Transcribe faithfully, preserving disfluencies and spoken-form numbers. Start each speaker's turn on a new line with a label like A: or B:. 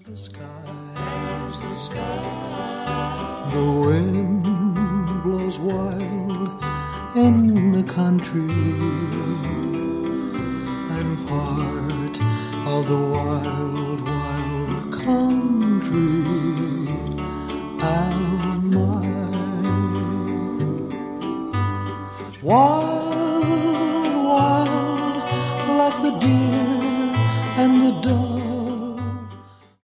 A: the sky, as the sky. The wind blows wild in the country, and part of the wild, wild country am I. Wild, wild, like the deer and the dove